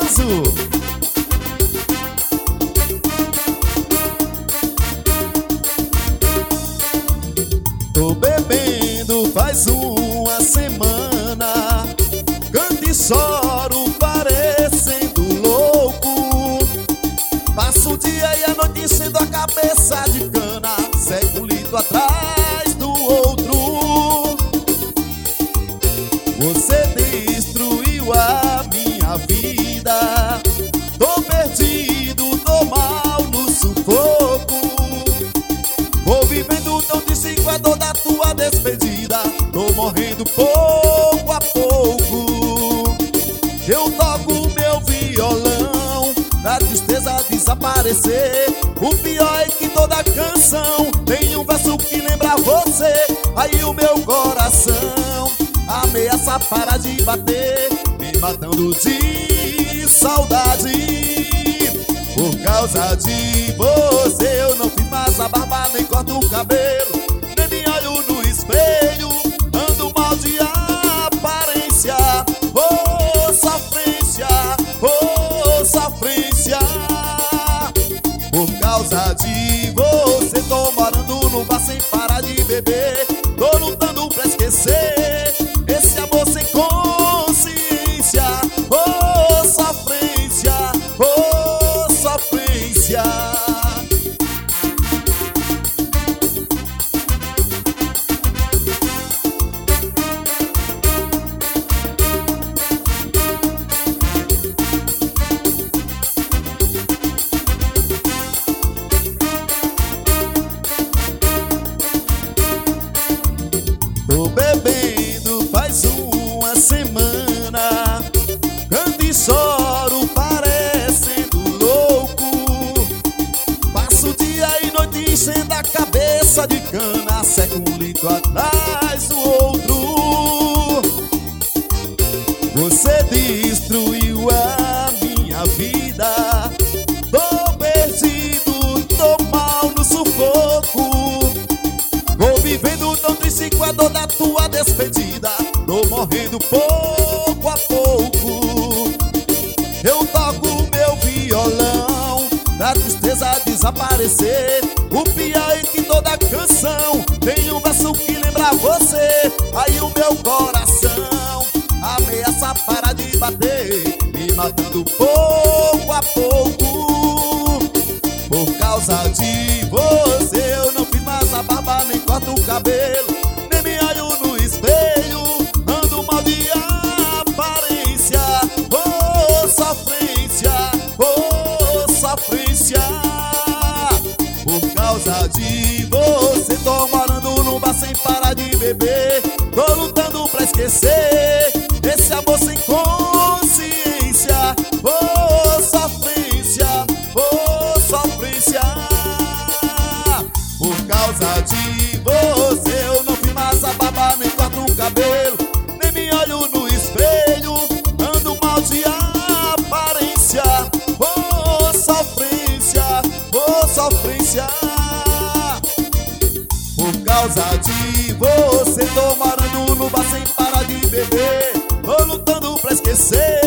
Tô bebendo faz uma semana, canto e choro parecendo louco. Passo o dia e a noite enchendo a cabeça de cana, segue um litro atrás do outro. Você destruiu a minha vida, tô perdido, tô mal no sufoco. Vou vivendo tão triste com a dor da tua despedida, tô morrendo pouco a pouco. Eu toco meu violão pra tristeza desaparecer. O pior é que toda canção tem um verso que lembra você. Aí o meu coração ameaça para de bater, me matando de saudade. Por causa de você eu não fiz mais a barba, nem corto o cabelo, nem me olho no espelho, ando mal de aparência. Oh, sofrência, oh, sofrência. Por causa de você tô morando no bar sem parar de beber, tô lutando pra esquecer esse amor sem consciência. Oh, sofrência, oh, sofrência. Tô bebendo faz uma semana, canto e choro parecendo louco. Passo o dia e noite enchendo a cabeça de cana, seca um litro atrás do outro. Você destruiu a minha vida, tô perdido, tô mal no sufoco. Vou vivendo tão triste com a dor da tua despedida, tô morrendo pouco a pouco. Eu toco meu violão pra tristeza desaparecer. O pior é que toda canção tem um verso que lembra você. Aí o meu coração ameaça para de bater, me matando pouco a pouco. Por causa de você eu não fiz mais a barba, nem corto o cabelo, nem me olho no espelho, ando mal de aparência. Oh, sofrência, oh, sofrência. Por causa de você tô morando num bar sem parar de beber, tô lutando pra esquecer esse amor sem consciência. Oh, sofrência, oh, sofrência. Por causa de você eu não fiz mais a barba, nem corto o cabelo, nem me olho no espelho, ando mal de aparência. Oh, sofrência, oh, sofrência. Por causa de você tô morando no bar sem parar de beber, tô lutando pra esquecer